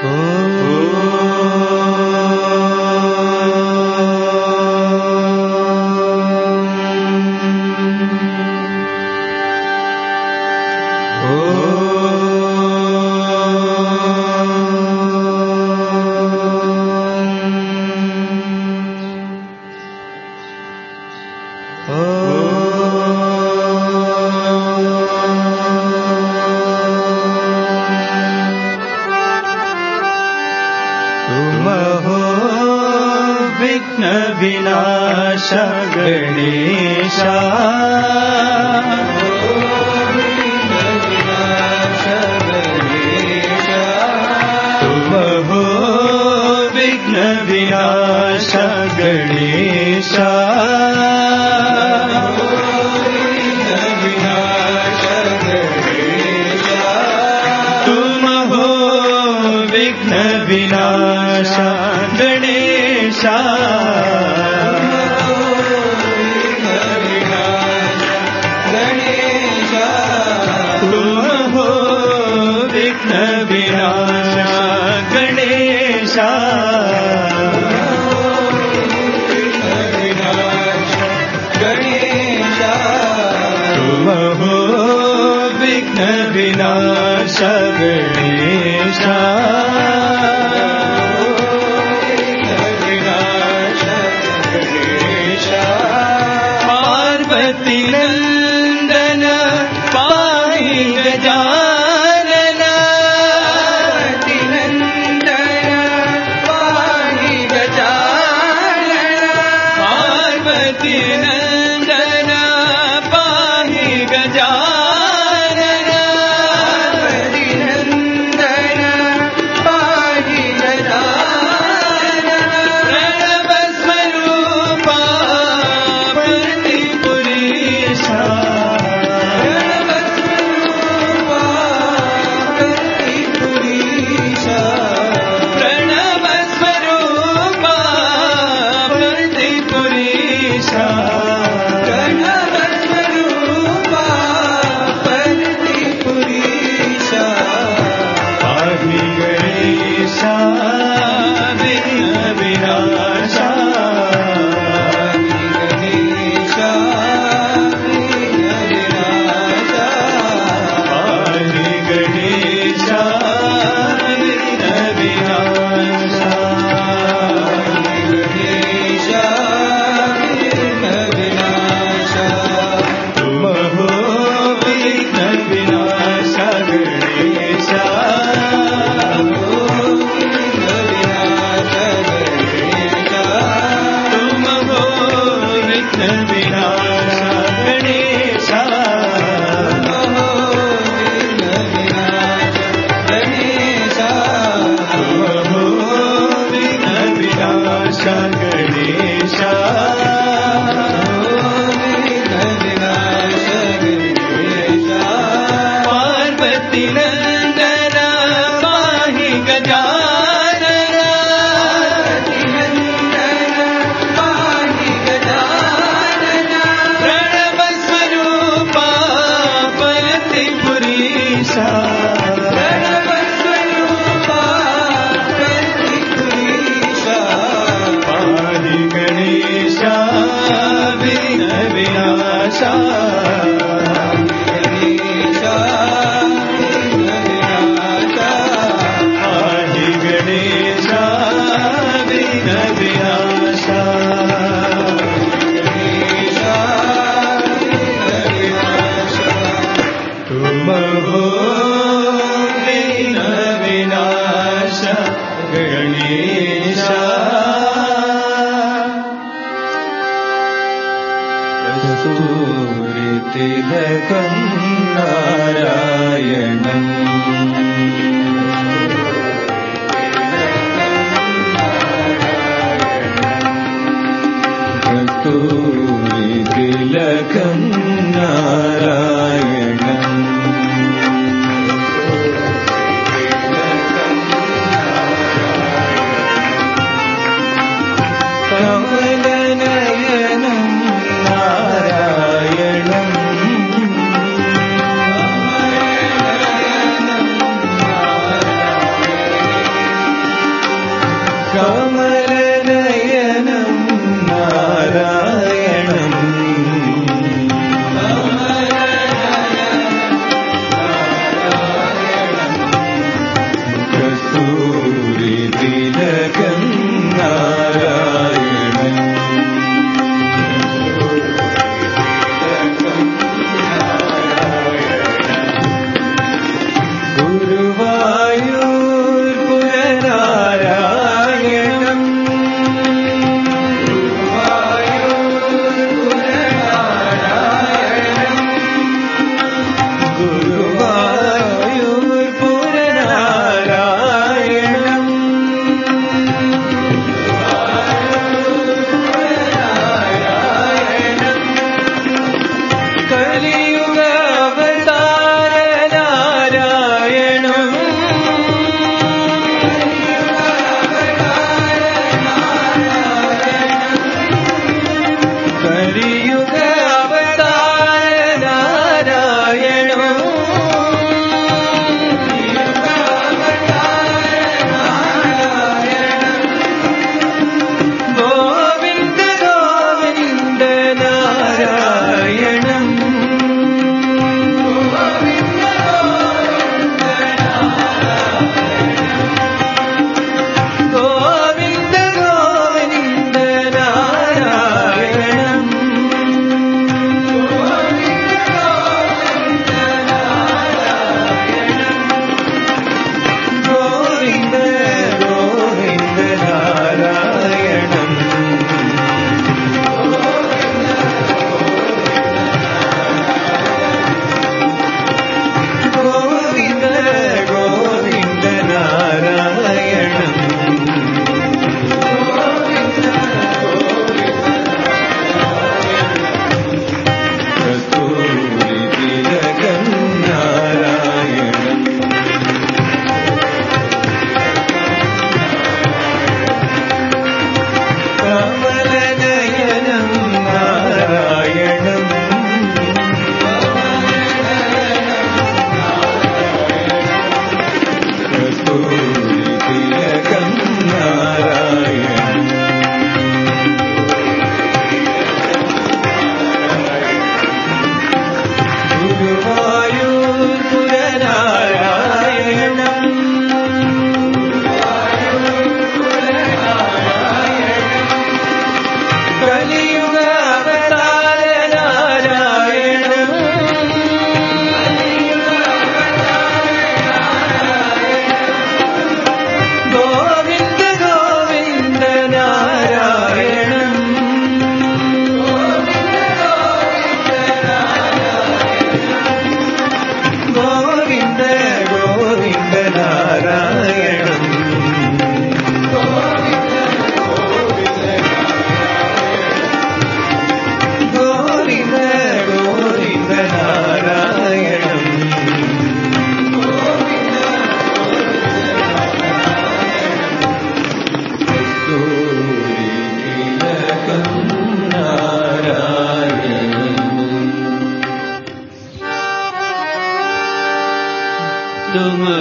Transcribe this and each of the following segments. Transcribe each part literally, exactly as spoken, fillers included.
Krishna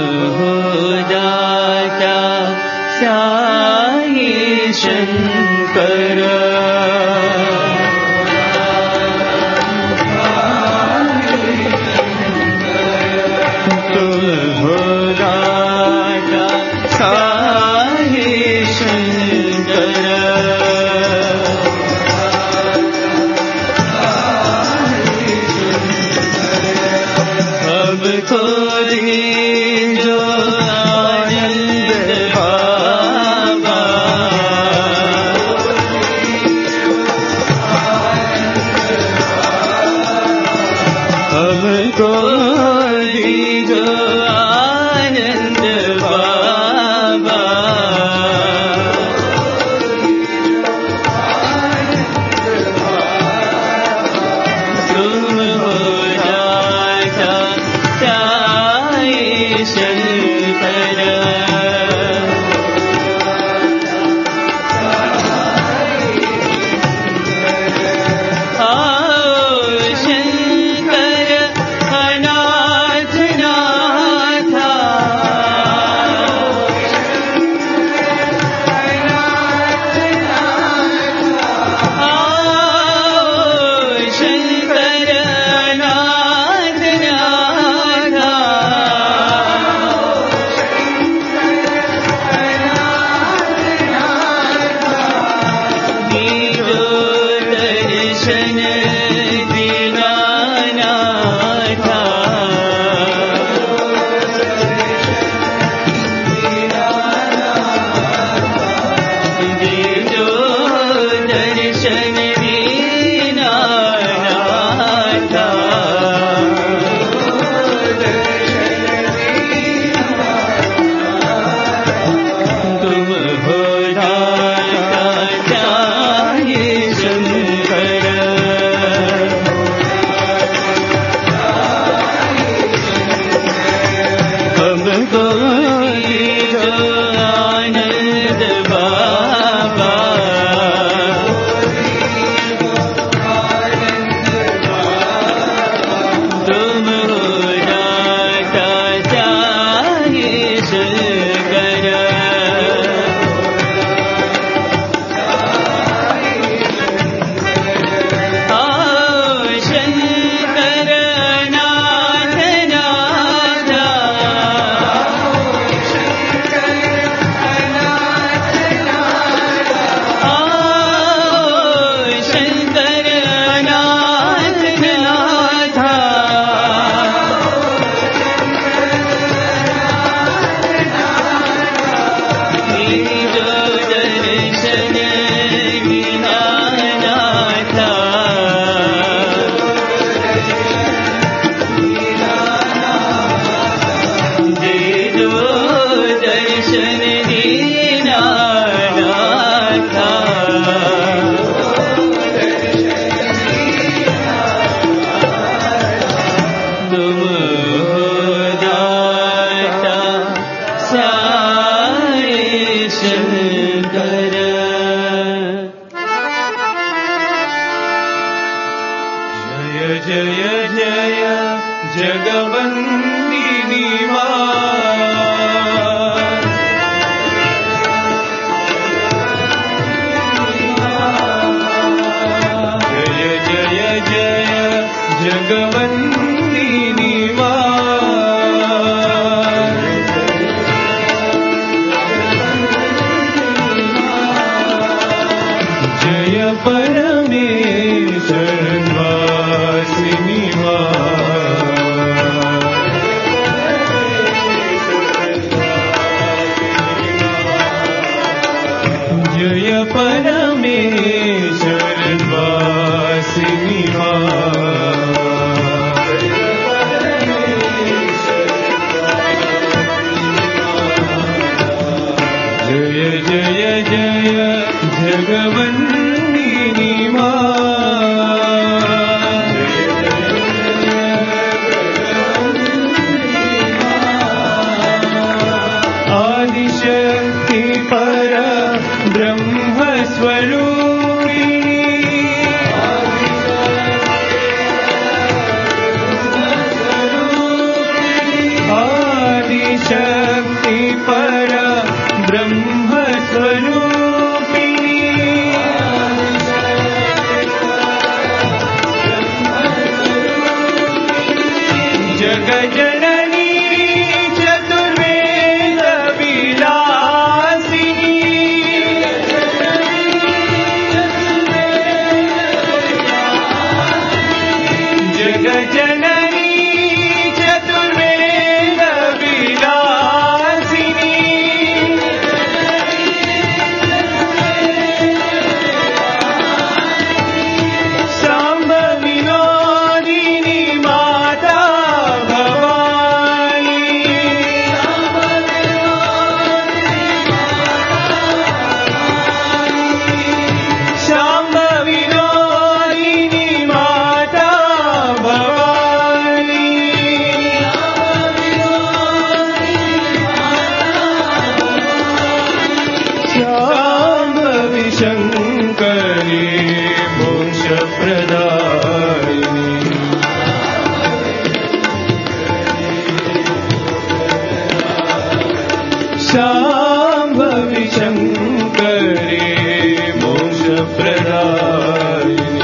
हो दाता साई शंकर तुम हो दाता साई शंकर हमको दीजो आनंद बाबा हमको दीजो आनंद बाबा तुम हो दाता साई शंकर आओ शंकर अनाथ नाथा आओ शंकर अनाथ नाथा दीजो दर्शन दीनानाथा दीजो दर्शन दीनानाथा तुम हो दाता साई शंकर हमको दीजो आनंद बाबा तुम हो दाता साई शंकर आओ शंकर नाथ नाथा आओ शंकर नाथ नाथा दीजो दर्शन दीनानाथा दीजो दर्शन दीनानाथा तुम हो दाता साई शंकर जय जय जय जगवंदिनी मां जय जय जय जगवंदिनी मां जय परमेश्वर वासिनी मां जय परमेश्वर वासिनी मां जय जय जय जगवंदिनी आदिशक्ति पर ब्रह्म स्वरूपिणी आदिशक्ति शङ्करी मोक्षप्रदायिनी शाम्भवी शङ्करी मोक्षप्रदायिनी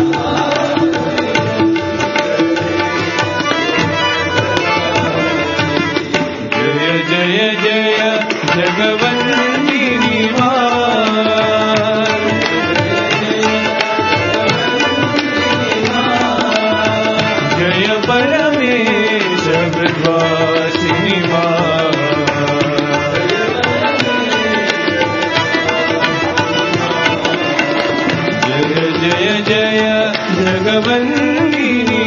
जय जय जय जगवन्दिनी जय परमेश विद्वासिनी जय जय जय जगवन्दिनी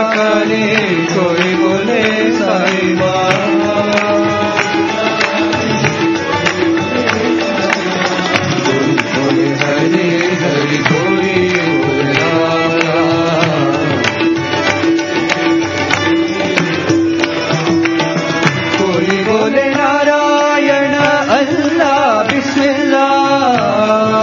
करे, कोई बोले साईं बाबा, कोई बोले हरि हरि, कोई बोले राधा, कोई बोले नारायण अल्लाह बिस्मिल्लाह,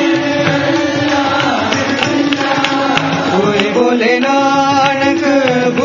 कोई बोले नानक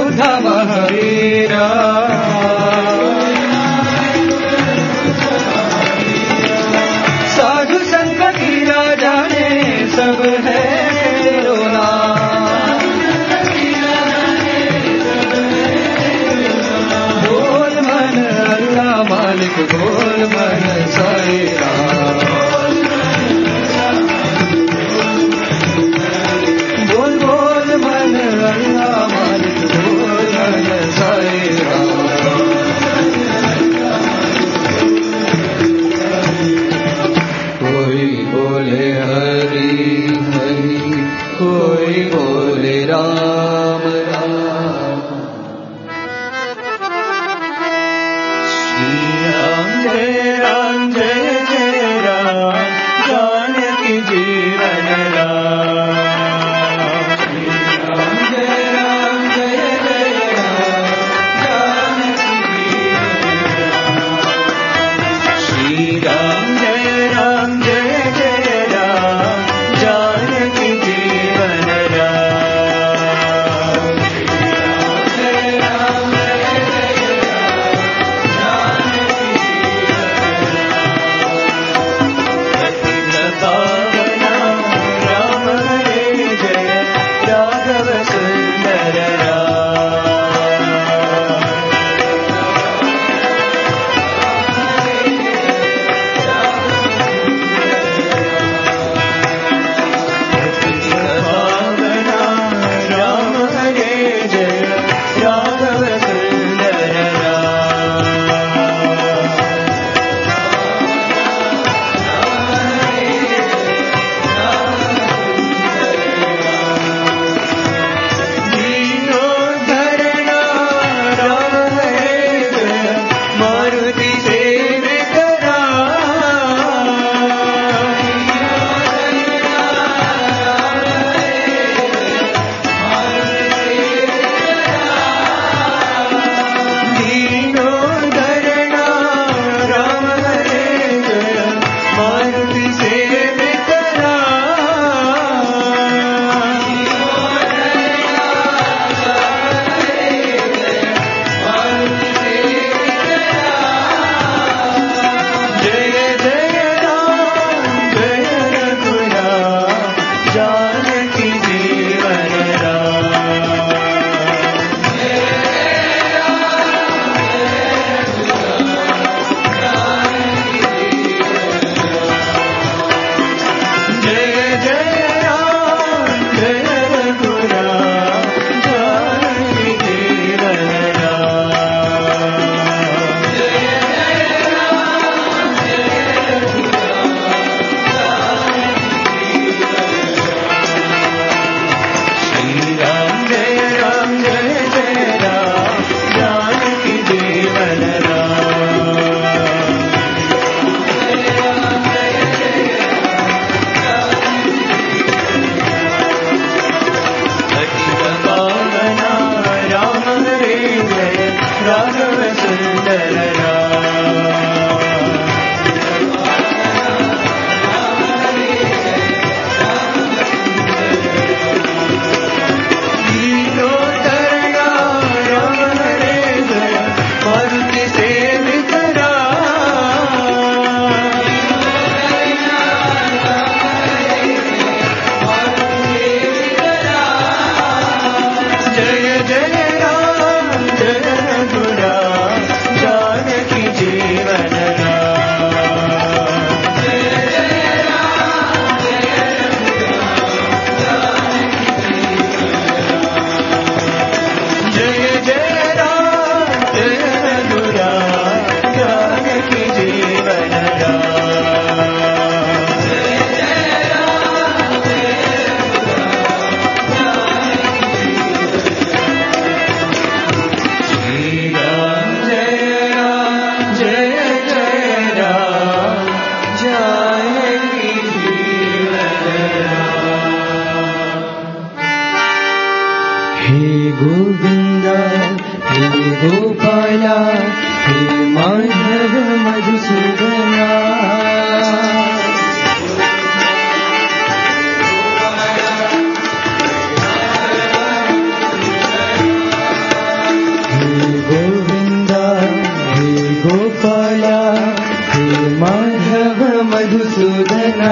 मधुसूदना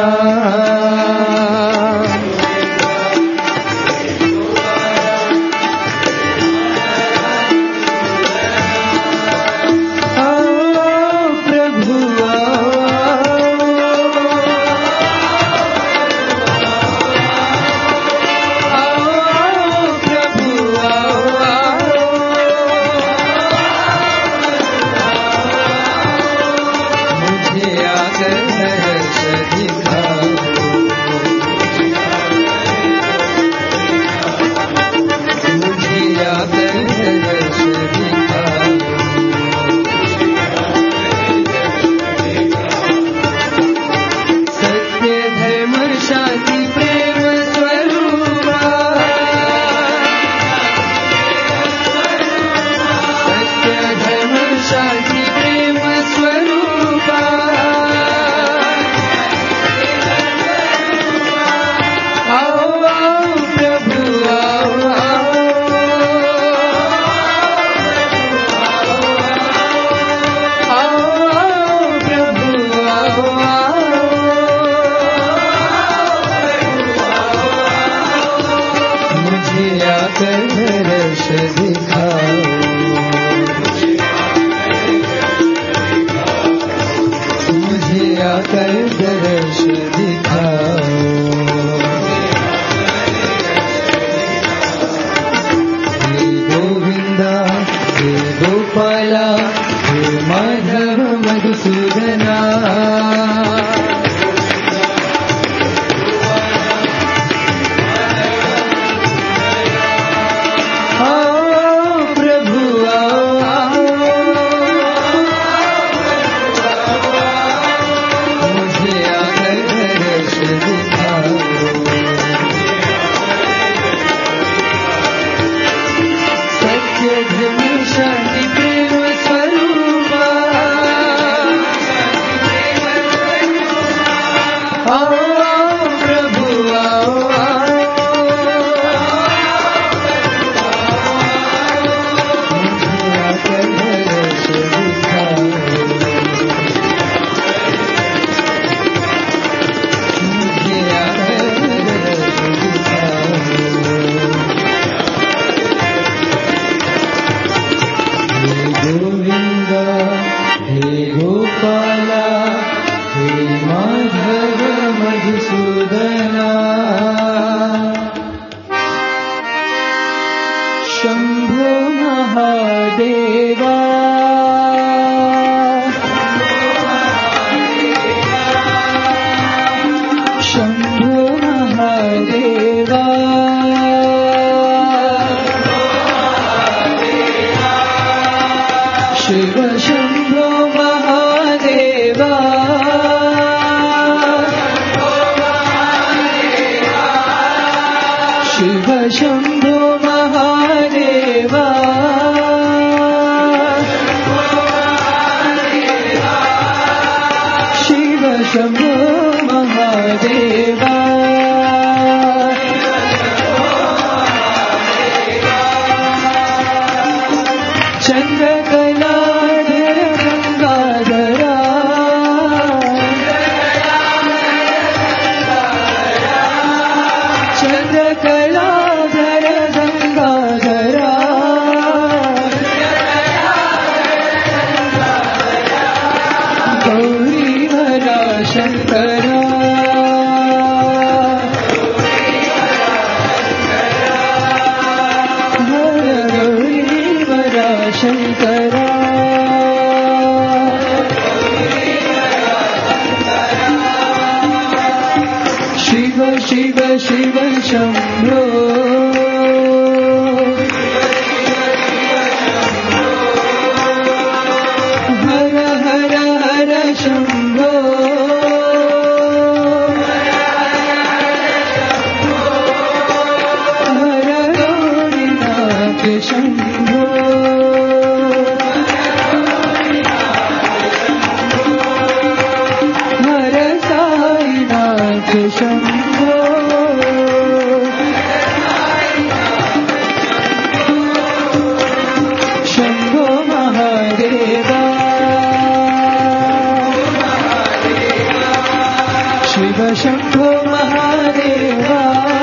शिव शंभो महादेवा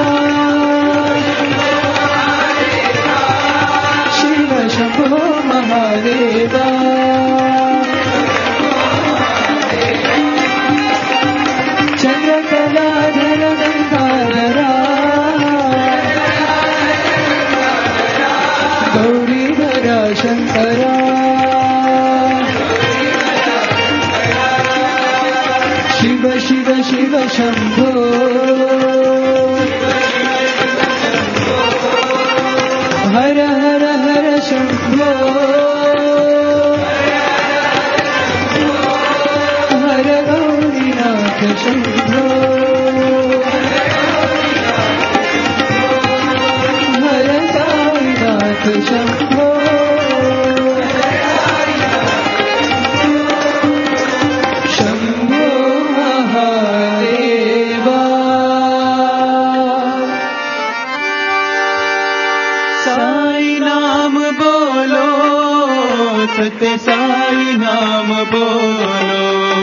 शिव शंभो महादेवा चंद्रकलाधर गंगाधरा गौरीधरा शंकरा शिव शिव शिव शंभो हर हर हर शंभो हर गौरीनाथ शंभो हर साईनाथ शंभो सत्य साई नाम बोलो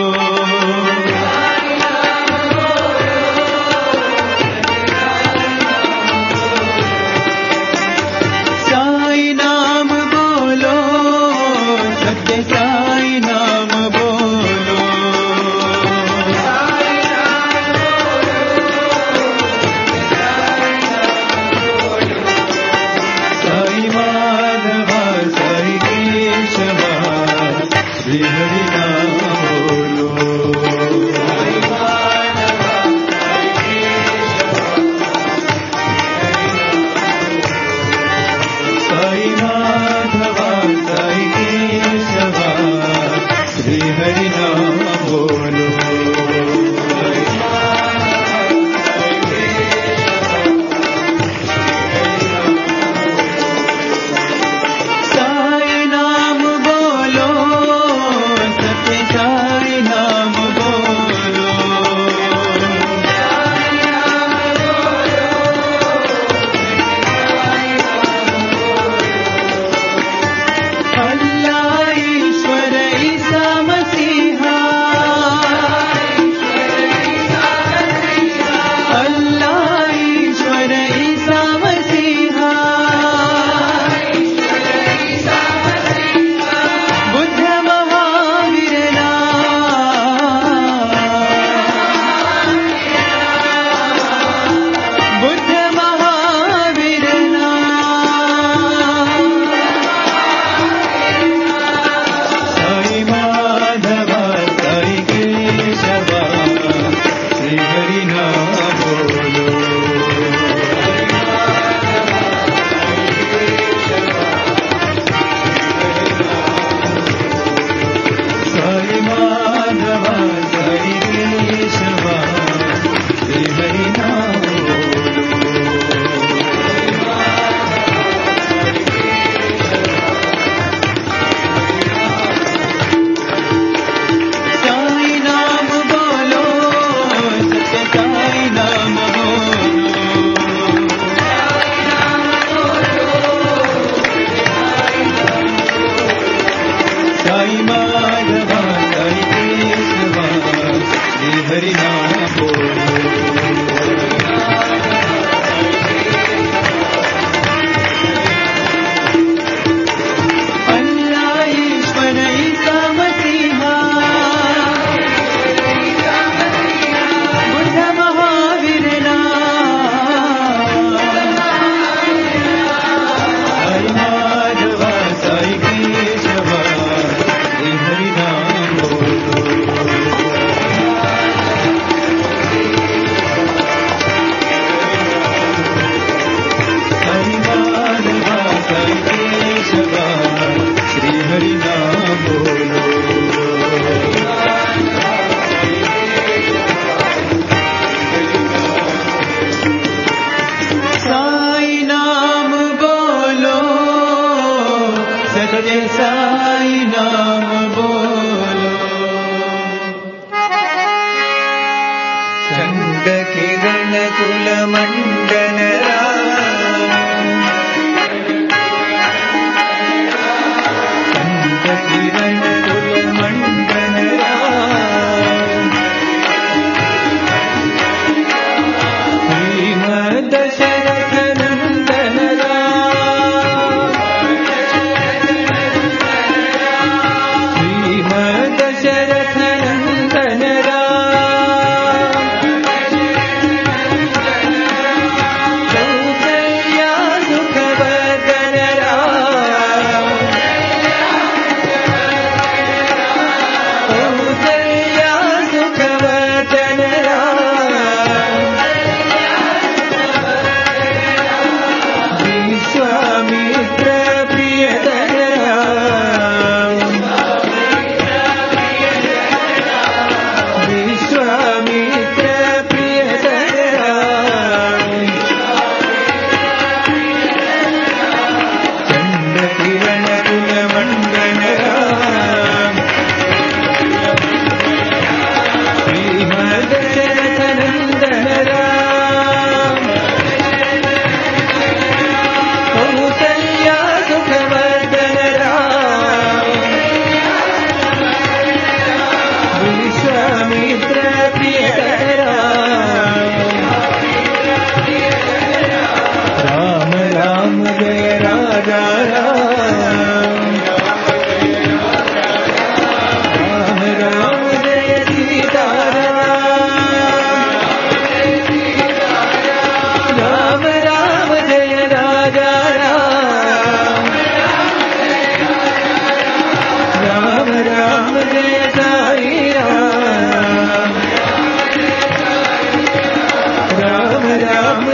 साई नाम बोलो सत्य साई नाम बोलो साई माधव साई श्री हरि नाम बोलो साई माधव साई केशव श्री हरि नाम बोलो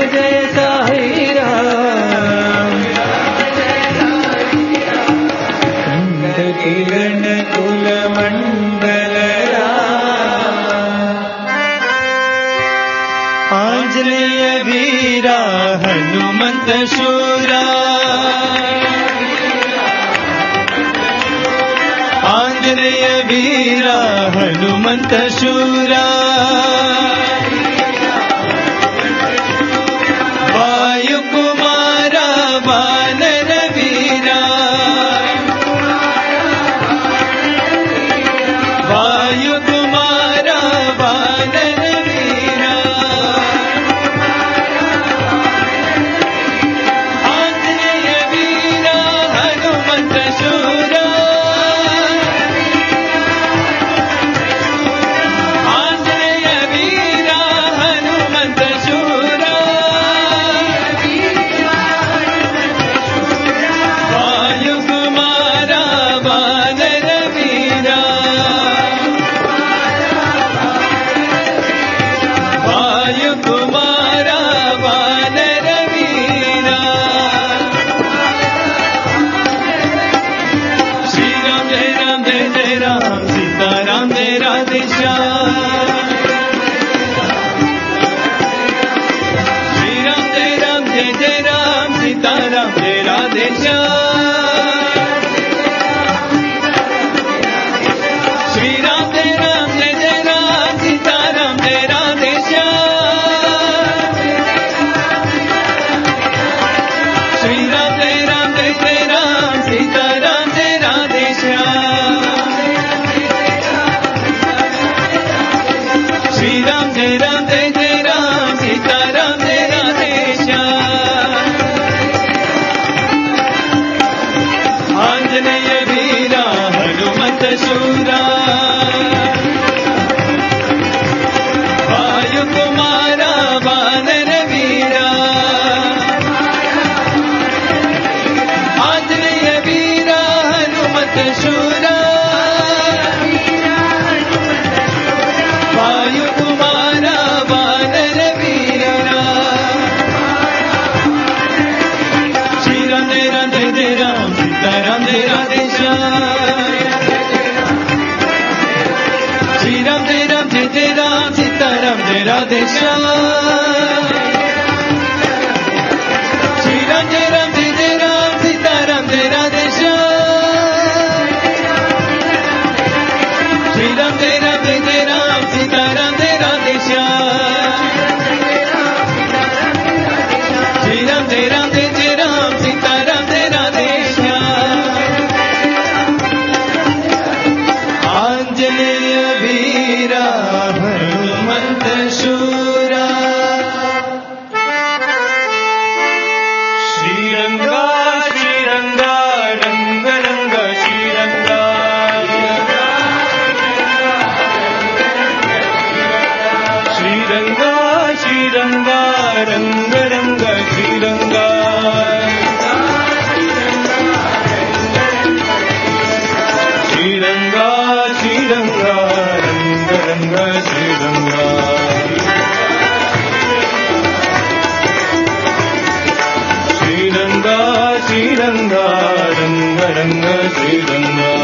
जय साई राम किरण कुल मंडल आंजनेय वीरा हनुमंत शूरा आंजनेय वीरा हनुमंत शूरा वायु कुमारा वानर वीरा वायु कुमारा वानर वीरा आंजनेय वीरा हनुमंत शूरा आंजनेय वीरा हनुमंत शूरा वायु कुमारा वानर वीरा वायु कुमारा वानर वीरा श्री राम जय राम जय जय राम सीताराम जय राधे श्याम श्री राम जय राम जय जय राम सीताराम जय राधे श्याम श्री राम जय राम जय जय राम सीताराम जय राधे श्याम श्री राम जय राम जय जय राम सीताराम जय राधे श्याम श्री राम जय राम जय जय राम सीताराम जय राधे श्याम आंजनेय वीरा हनुमंत शूरा वायु कुमारा वानर वीरा आंजनेय वीरा हनुमंत शूरा वायु कुमारा वानर वीरा श्री राम जय राम जय जय राम सीताराम जय राधे श्याम श्री राम जय राम जय जय राम सीताराम जय राधे श्याम श्री राम जय राम जय जय राम सीताराम जय राधे श्याम श्री राम जय राम जय जय राम सीताराम जय राधे श्याम श्री राम जय राम जय जय राम सीताराम जय राधे श्याम आंजनेय वीरा हनुमंत शूरा श्रीरंगा श्रीरंगा रंग रंग श्रीरंगा श्रीरंगा श्रीरंगा रंग रंग श्रीरंगा श्रीरंगा श्रीरंगा रंग रंग श्रीरंगा श्रीरंगा श्रीरंगा रंग रंग श्रीरंगा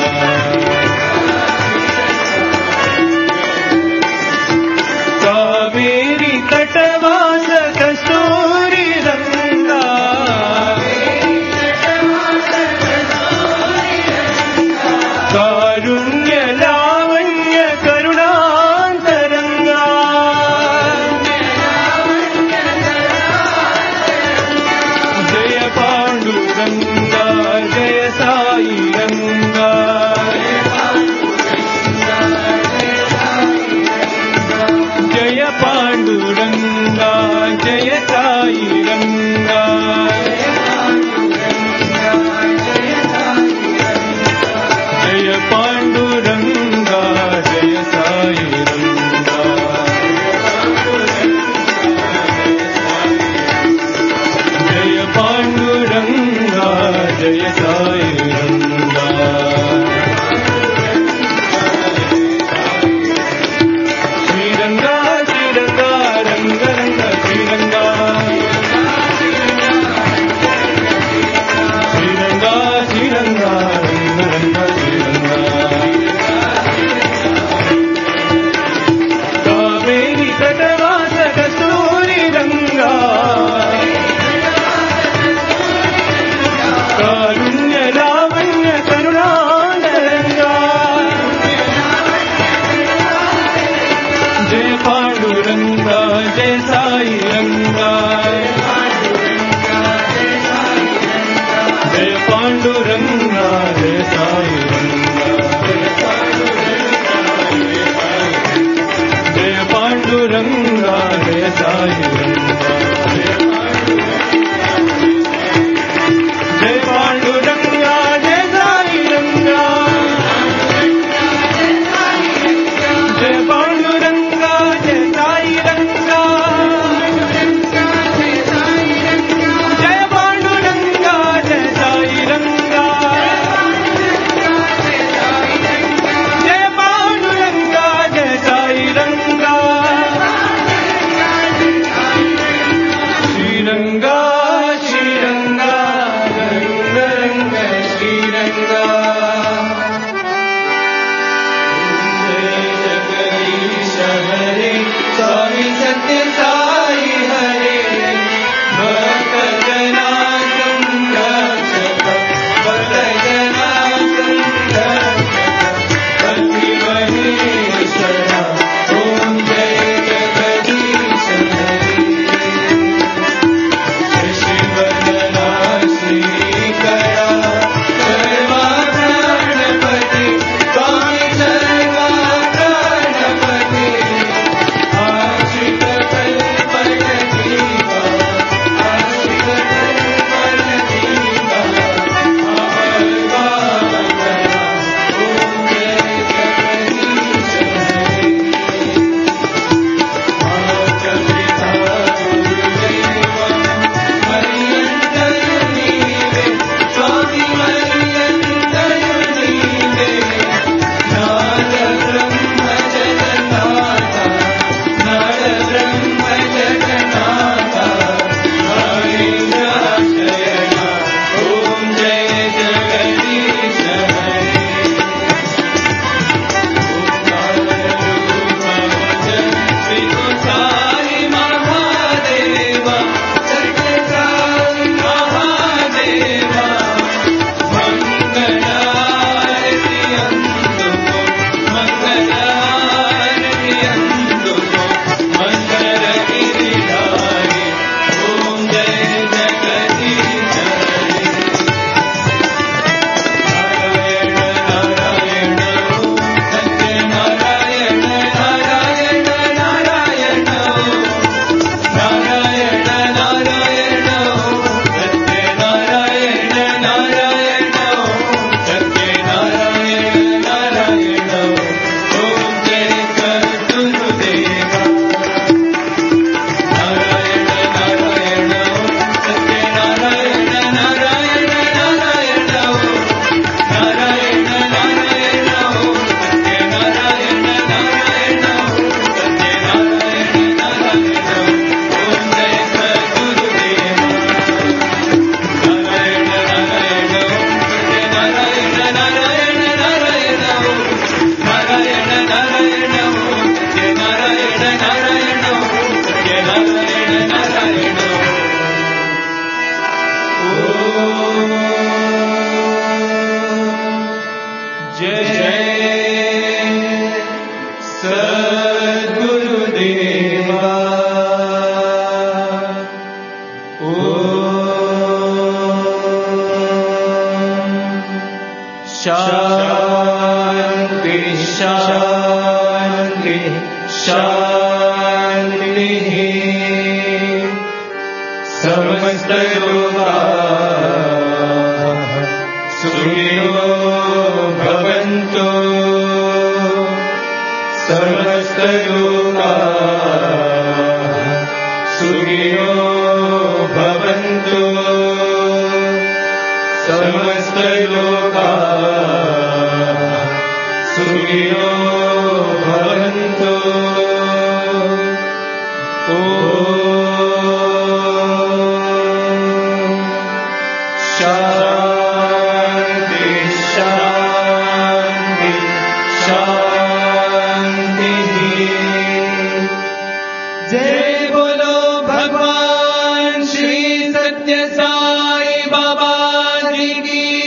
कावेरी तटवास कस्तूरी रंगा कारुण्य लावण्य करुणांतरंगा जय पांडुरंगा जय साई रंगा जय पांडुरंगा जय साई रंगा जय पांडुरंगा जय साई रंगा जय पांडुरंगा जय साई रंगा श्रीरंगा श्रीरंगा रंग रंग श्रीरंगा जय साई रंगा जय पांडुरंगा जय साई रंगा जय पांडुरंगा जय साई रंगा जय पांडुरंगा जय साई रंगा जय पांडुरंगा जय साई रंगा जय पांडुरंगा जय साई रंगा जय पांडुरंगा जय साई रंगा श्रीरंगा श्रीरंगा रंग रंग श्रीरंगा हरे स्वामी सत्य साई हरे भक्त जना संरक्षक भक्त जना संरक्षक भक्ति महेश्वरा ओम जय जगदीश हरे शिवदना श्रीकरा सर्वा प्राणपति स्वामी सर्वा प्राणपति आश्रित कल्पलतीवा आश्रित कल्पलतीवा अमरवादना ओम जय जगदीश हरे माता पिता गुरुदेवा मरियन्तयुनीवे स्वामी मरियन्तयुनीवे नाद ब्रह्म जगन्नाथा नाद ब्रह्म जगन्नाथा हरिन्द्राशयना ओम जय जगदीश हरे साई महादेवा सत्य साई महादेवा मंगलारति अंदुको मंगलारति अंदुको मंगल गिरिधारी ओम जय जगदीश हरे नारायण नारायण ओम सत्य नारायण नारायण नारायण नारायण नारायण सत्य नारायण नारायण सत्य नारायण नारायण ओम जय सद्गुरुदेवा नारायण नारायण सत्य नारायण नारायण नारायण नारायण नारायण सत्य नारायण नारायण सत्य नारायण नारायण ओम जय सद्गुरुदेवा नारायण नारायण सत्य नारायण नारायण नारायण नारायण नारायण सत्य नारायण नारायण सत्य नारायण नारायण ओम जय जय सद्गुरुदेवा ओम शांति शांति शांति समस्त लोकाः सुखिनो भवन्तु समस्त लोकाः सुखिनो भवन्तु समस्त लोकाः सुखिनो भवन्तु शांति शांति शांति जय बोलो भगवान श्री सत्य साई बाबा जी की